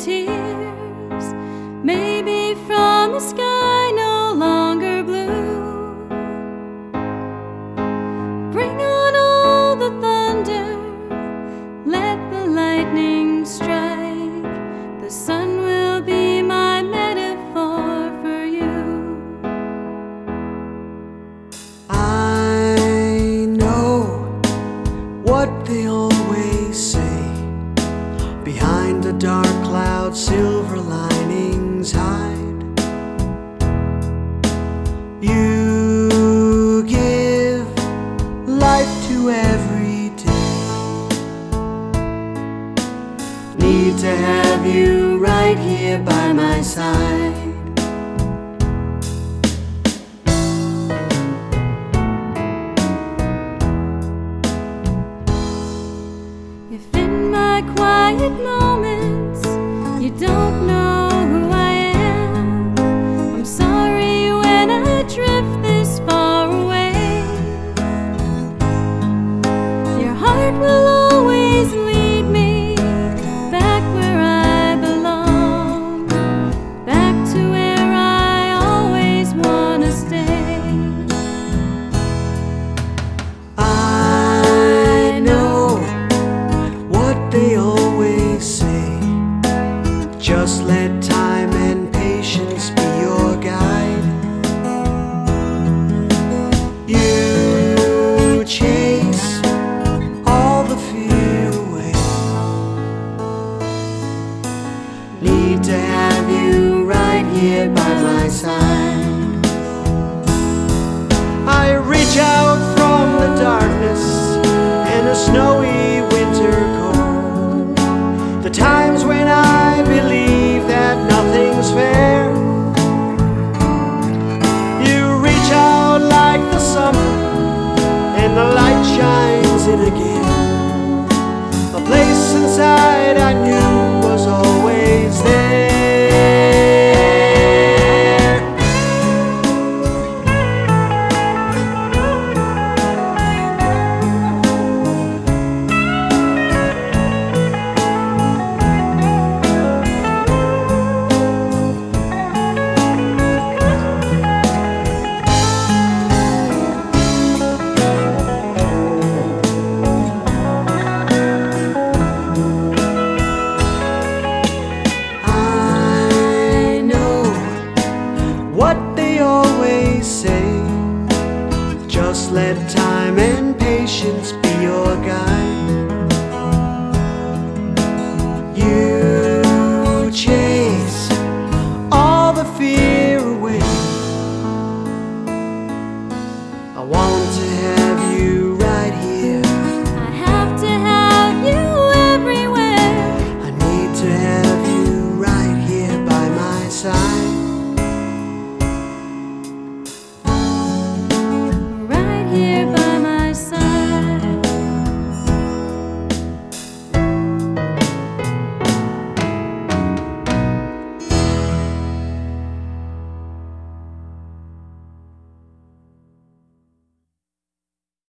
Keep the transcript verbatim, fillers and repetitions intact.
tears, maybe from a sky no longer blue. Bring on all the thunder, let the lightning strike. The sun will be my metaphor for you. I know what they always say. Behind the dark cloud, silver linings hide. You give life to every day. Need to have you right here by my side. If in my quiet moments you don't know who I am, I'm sorry when I drift this far away. Your heart will always lead me back where I belong, back to where I always wanna stay. I know what they always say. Just let time and patience be your guide. You chase all the fear away. Need to have you right here by my side. I reach out from the darkness and the snowy winter cold. The times when I believe that nothing's fair. You reach out like the summer and the light shines in again. A place inside I knew was always there. Say, just let time and patience be your guide.